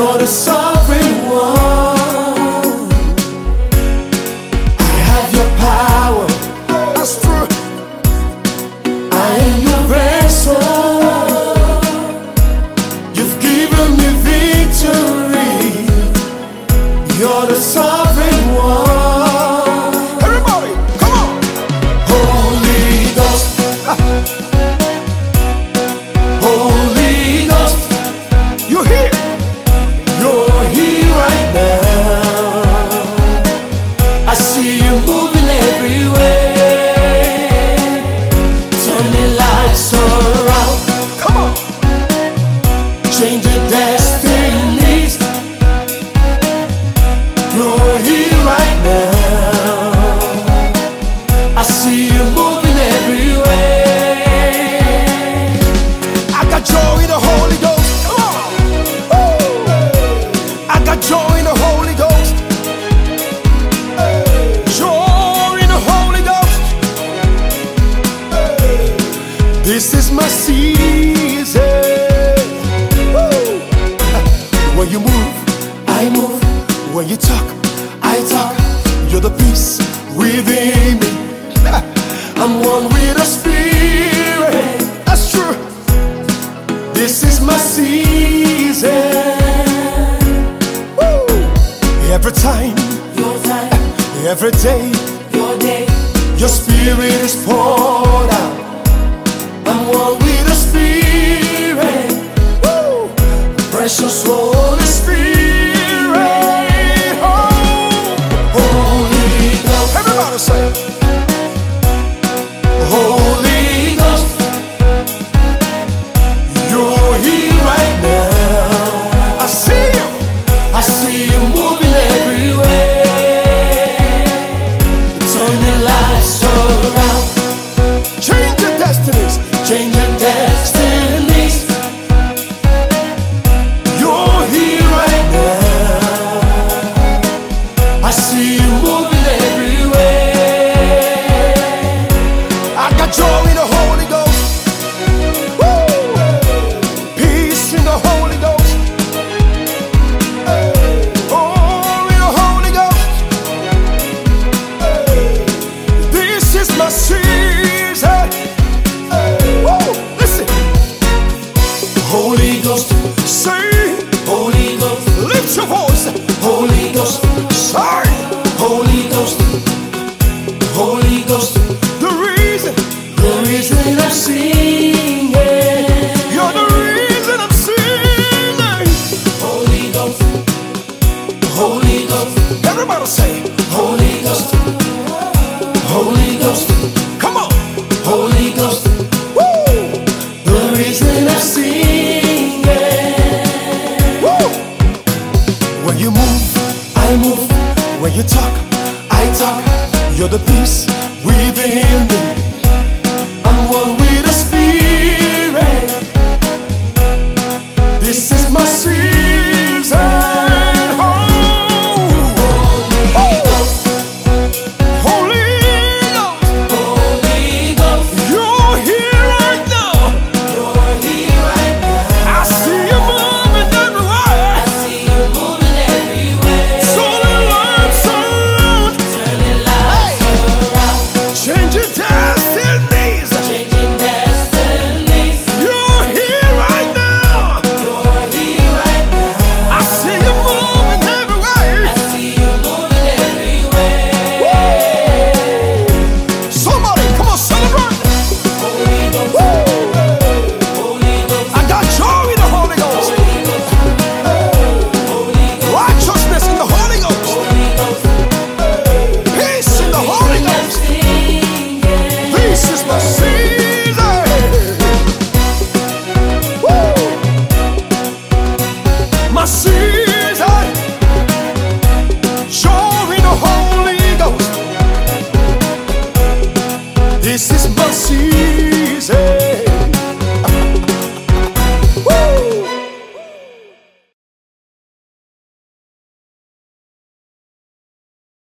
You're the sovereign one. I have your power. That's true. I am your vessel. You've given me victory. You're the sovereign one. Everybody, come on. Holy Ghost. Holy Ghost. You're here. You're here right now. I see you moving everywhere, turning lives around. Come on. Changing destinies. You're here right now. I see you moving everywhere. I got joy in the Holy Ghost. Come on. Woo. I got joy in the Holy Ghost. Joy in the Holy Ghost. This is my season. Woo. When you move, I move. When you talk, I talk. You're the peace within me. I'm one with the Spirit. That's true. This is my season. Woo. Every time, your time. Every day, your day. Your Spirit is poured out. I'm one with the Spirit. Woo. Precious Holy Spirit. Holy Ghost. Everybody say it. Holy Ghost. You're here right now. I see you. I see you moving everywhere, turning lives around. Changing destinies. Changing destinies. You're here right now. I see you moving everywhere. I got joy in the Holy Ghost. Woo! Peace in the Holy Ghost. Oh, in the Holy Ghost. This is my season. Woo! Listen. Holy Ghost, say. Holy Ghost, lift your voice. Holy Ghost, say. Holy Ghost, Holy Ghost. The reason I'm singing. You're the reason I'm singing. Holy Ghost, Holy Ghost. Everybody say, Holy Ghost, Holy Ghost. Come on, Holy Ghost. Woo! The reason I'm singing. Woo! When you move, I move. When you talk, I talk. You're the peace within me. I'm one with the Spirit. This is my season. Oh, Holy Ghost. Holy Ghost. Holy Ghost. You're here right now. You're here right now. I see you moving everywhere. I see you moving everywhere. Turning lives around. Turning lives around. Changing destinies. Changing destinies. You're here right now. You're here right now. I see you moving everywhere. I see you moving everywhere. Woo! Somebody, come on, celebrate. Holy Ghost. Woo! Holy Ghost. I got joy in the Holy Ghost. Holy Ghost. Righteousness in the Holy Ghost. Holy Ghost. Peace in the Holy Ghost. This is my season. Woo! My season. Joy in the Holy Ghost. This is my season.